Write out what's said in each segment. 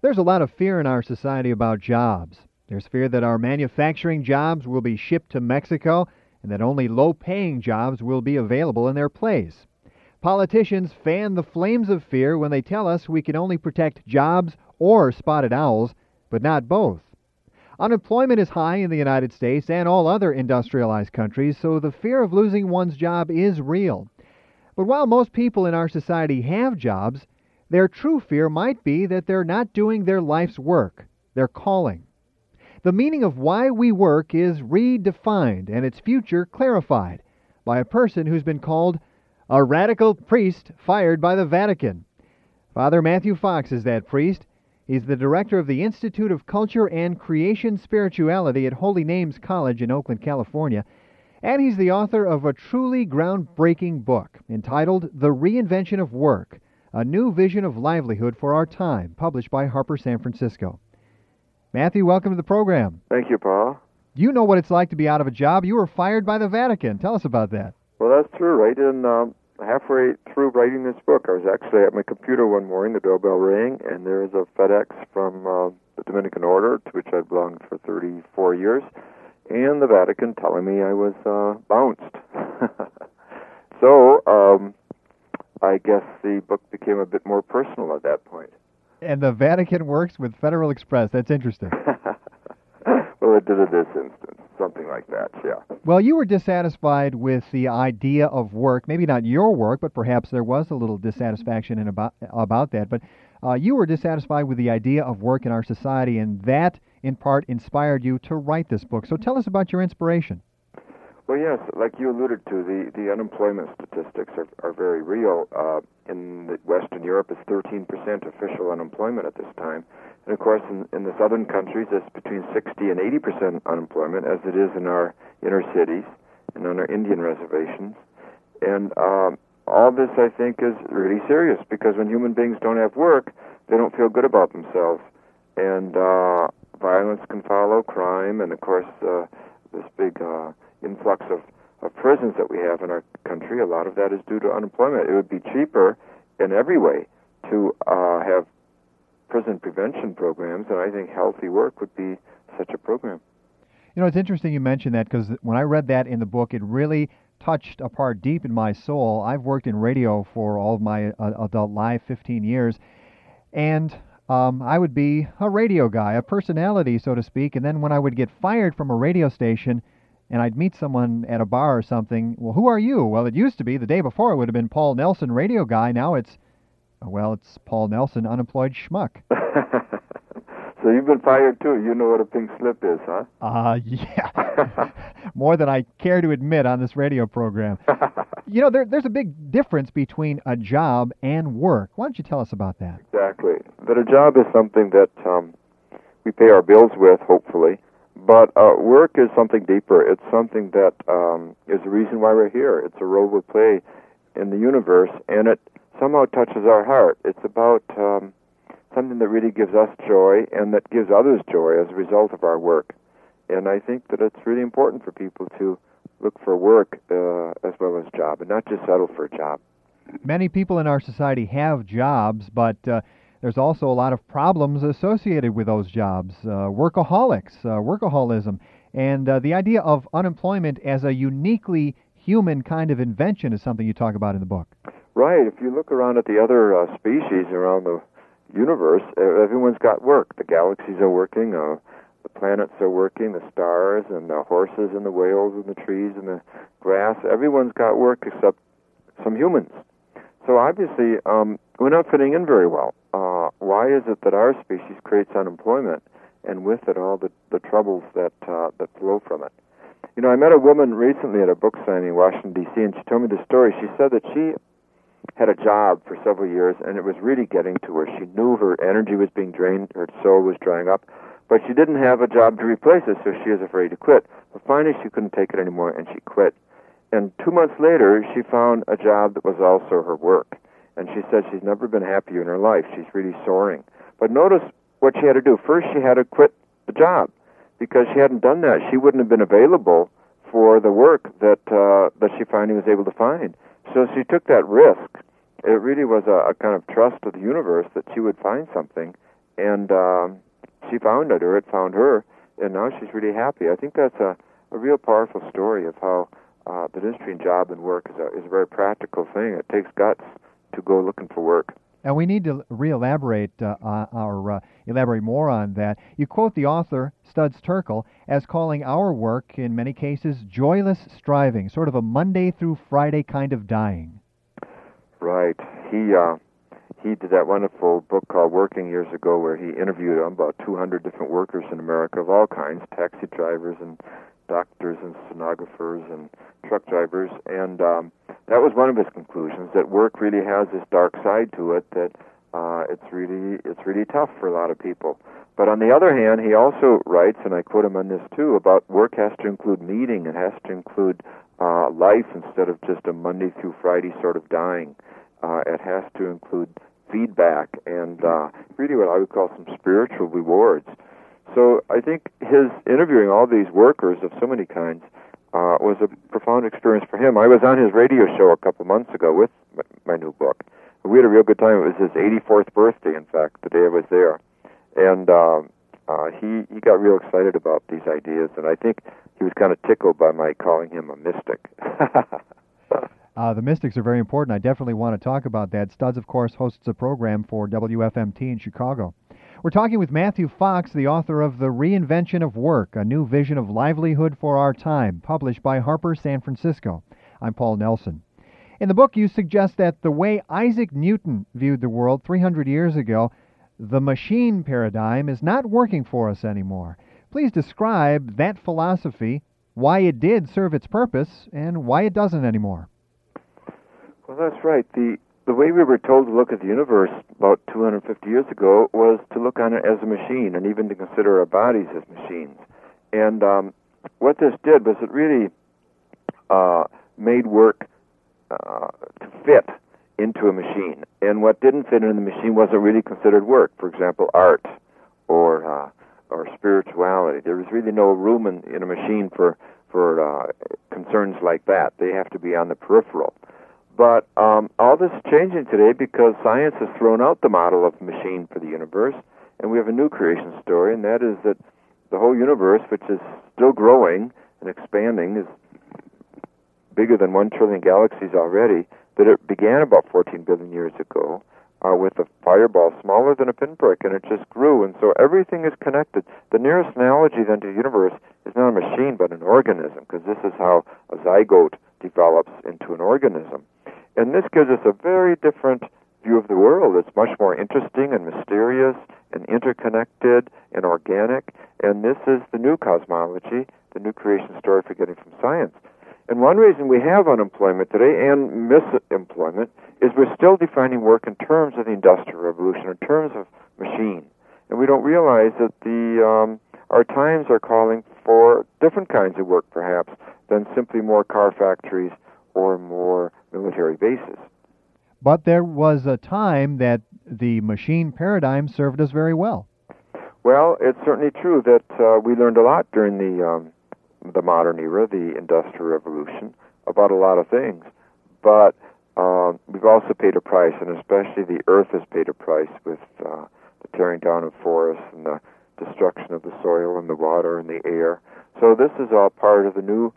There's a lot of fear in our society about jobs. There's fear that our manufacturing jobs will be shipped to Mexico and that only low-paying jobs will be available in their place. Politicians fan the flames of fear when they tell us we can only protect jobs or spotted owls, but not both. Unemployment is high in the United States and all other industrialized countries, so the fear of losing one's job is real. But while most people in our society have jobs, their true fear might be that they're not doing their life's work, their calling. The meaning of why we work is redefined and its future clarified by a person who's been called a radical priest fired by the Vatican. Father Matthew Fox is that priest. He's the director of the Institute of Culture and Creation Spirituality at Holy Names College in Oakland, California, and he's the author of a truly groundbreaking book entitled The Reinvention of Work, A New Vision of Livelihood for Our Time, published by Harper San Francisco. Matthew, welcome to the program. Thank you, Paul. You know what it's like to be out of a job. You were fired by the Vatican. Tell us about that. Well, that's true, right? And halfway through writing this book, I was actually at my computer one morning, the doorbell rang, and there was a FedEx from the Dominican Order, to which I'd belonged for 34 years, and the Vatican telling me I was bounced. So I guess the book became a bit more personal at that point. And the Vatican works with Federal Express. That's interesting. Well, it did in this instance, something like that, yeah. Well, you were dissatisfied with the idea of work. Maybe not your work, but perhaps there was a little dissatisfaction about that. But you were dissatisfied with the idea of work in our society, and that, in part, inspired you to write this book. So tell us about your inspiration. Well, yes, like you alluded to, the unemployment statistics are very real. In Western Europe, it's 13% official unemployment at this time. And, of course, in the southern countries, it's between 60 and 80% unemployment, as it is in our inner cities and on our Indian reservations. And all this, I think, is really serious, because when human beings don't have work, they don't feel good about themselves. And violence can follow, crime, and, of course, this big influx of prisons that we have in our country. A lot of that is due to unemployment. It would be cheaper in every way to have prison prevention programs, and I think healthy work would be such a program. You know, it's interesting you mentioned that, because when I read that in the book, it really touched a part deep in my soul. I've worked in radio for all of my adult life, 15 years, and I would be a radio guy, a personality, so to speak, and then when I would get fired from a radio station and I'd meet someone at a bar or something, well, who are you? Well, it used to be, the day before, it would have been Paul Nelson, radio guy. Now it's Paul Nelson, unemployed schmuck. So you've been fired, too. You know what a pink slip is, huh? Yeah. More than I care to admit on this radio program. You know, there's a big difference between a job and work. Why don't you tell us about that? Exactly. That a job is something that we pay our bills with, hopefully. But work is something deeper. It's something that is the reason why we're here. It's a role we play in the universe, and it somehow touches our heart. It's about something that really gives us joy and that gives others joy as a result of our work. And I think that it's really important for people to look for work as well as job, and not just settle for a job. Many people in our society have jobs, but there's also a lot of problems associated with those jobs. Workaholism, and the idea of unemployment as a uniquely human kind of invention is something you talk about in the book. Right. If you look around at the other species around the universe, everyone's got work. The galaxies are working, the planets are working, the stars and the horses and the whales and the trees and the grass. Everyone's got work except some humans. So obviously, we're not fitting in very well. Why is it that our species creates unemployment, and with it all the troubles that flow from it? You know, I met a woman recently at a book signing in Washington, D.C., and she told me this story. She said that she had a job for several years, and it was really getting to her. She knew her energy was being drained, her soul was drying up, but she didn't have a job to replace it, so she was afraid to quit. But finally, she couldn't take it anymore, and she quit. And 2 months later, she found a job that was also her work. And she said she's never been happier in her life. She's really soaring. But notice what she had to do. First, she had to quit the job. Because she hadn't done that, she wouldn't have been available for the work that she finally was able to find. So she took that risk. It really was a kind of trust of the universe that she would find something, and she found it, or it found her, and now she's really happy. I think that's a real powerful story of how pedestrian job and work is a very practical thing. It takes guts to go looking for work. And we need to elaborate more on that. You quote the author, Studs Terkel, as calling our work, in many cases, joyless striving, sort of a Monday through Friday kind of dying. Right. He did that wonderful book called Working years ago, where he interviewed about 200 different workers in America of all kinds, taxi drivers and doctors and stenographers and truck drivers, and that was one of his conclusions, that work really has this dark side to it, that it's really tough for a lot of people. But on the other hand, he also writes, and I quote him on this too, about work has to include meaning, it has to include life instead of just a Monday through Friday sort of dying. It has to include feedback and really what I would call some spiritual rewards. So I think his interviewing all these workers of so many kinds was a profound experience for him. I was on his radio show a couple months ago with my new book. We had a real good time. It was his 84th birthday, in fact, the day I was there. And he got real excited about these ideas, and I think he was kind of tickled by my calling him a mystic. The mystics are very important. I definitely want to talk about that. Studs, of course, hosts a program for WFMT in Chicago. We're talking with Matthew Fox, the author of The Reinvention of Work, A New Vision of Livelihood for Our Time, published by Harper San Francisco. I'm Paul Nelson. In the book, you suggest that the way Isaac Newton viewed the world 300 years ago, the machine paradigm, is not working for us anymore. Please describe that philosophy, why it did serve its purpose, and why it doesn't anymore. Well, that's right. The way we were told to look at the universe about 250 years ago was to look on it as a machine, and even to consider our bodies as machines. And what this did was it really made work to fit into a machine. And what didn't fit in the machine wasn't really considered work. For example, art or spirituality. There was really no room in a machine for concerns like that. They have to be on the peripheral. But all this is changing today because science has thrown out the model of machine for the universe, and we have a new creation story, and that is that the whole universe, which is still growing and expanding, is bigger than 1 trillion galaxies already, that it began about 14 billion years ago with a fireball smaller than a pinprick, and it just grew, and so everything is connected. The nearest analogy then to the universe is not a machine, but an organism, because this is how a zygote develops into an organism. And this gives us a very different view of the world. It's much more interesting and mysterious and interconnected and organic. And this is the new cosmology, the new creation story for getting from science. And one reason we have unemployment today and misemployment is we're still defining work in terms of the Industrial Revolution, in terms of machine. And we don't realize that our times are calling for different kinds of work, perhaps, than simply more car factories or more military bases. But there was a time that the machine paradigm served us very well. Well, it's certainly true that we learned a lot during the modern era, the Industrial Revolution, about a lot of things. But we've also paid a price, and especially the Earth has paid a price with the tearing down of forests and the destruction of the soil and the water and the air. So this is all part of the new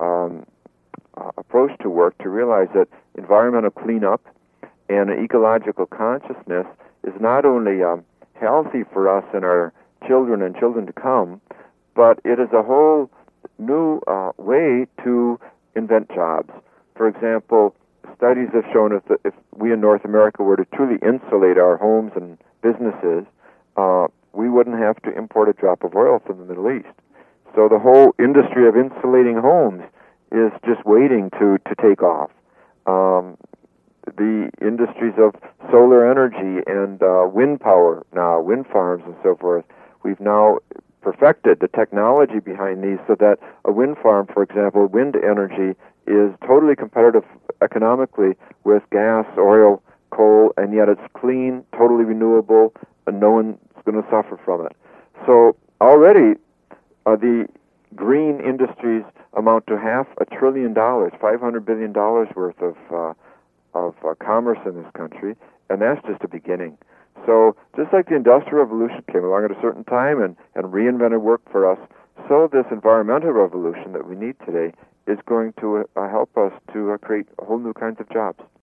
approach to work, to realize that environmental cleanup and an ecological consciousness is not only healthy for us and our children and children to come, but it is a whole new way to invent jobs. For example, studies have shown us that if we in North America were to truly insulate our homes and businesses, we wouldn't have to import a drop of oil from the Middle East. So the whole industry of insulating homes is just waiting to take off. The industries of solar energy and wind power now, wind farms and so forth, we've now perfected the technology behind these so that a wind farm, for example, wind energy, is totally competitive economically with gas, oil, coal, and yet it's clean, totally renewable, and no one's going to suffer from it. So already the green industries amount to $500 billion, $500 billion worth of commerce in this country, and that's just a beginning. So just like the Industrial Revolution came along at a certain time and reinvented work for us, so this environmental revolution that we need today is going to help us to create whole new kinds of jobs.